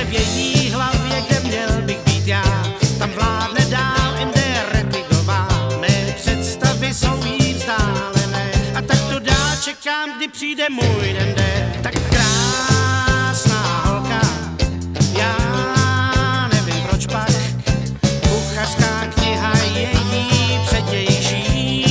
v její hlavě, kde měl bych být já. Tam vládne dál Retigová, mé představy jsou jí vzdálené. A tak to dál čekám, kdy přijde můj den D. Tak krásná holka, já nevím proč pak, kuchařská kniha její přednější.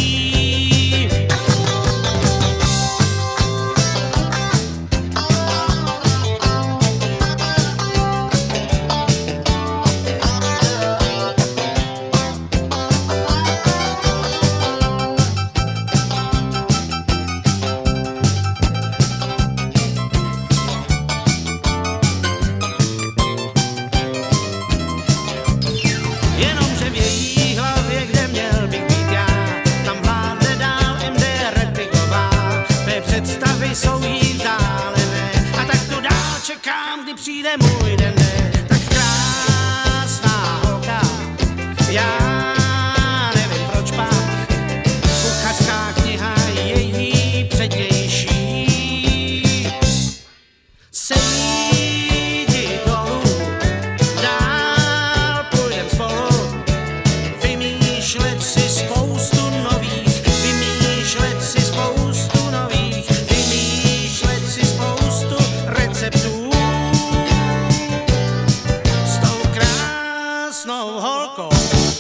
Jenomže v její hlavě, kde měl bych být já, tam vládne dál Retigová, mé představy jsou jí vzdálené. A tak to dál čekám, kdy přijde můj den D. Tak krásná holka, já nevím proč pak, kuchařská kniha její přednější. Sejdi dolů, dál půjdem spolu, vymýšlet si spoustu nových, vymýšlet si spoustu nových, vymýšlet si spoustu receptů s tou krásnou holkou.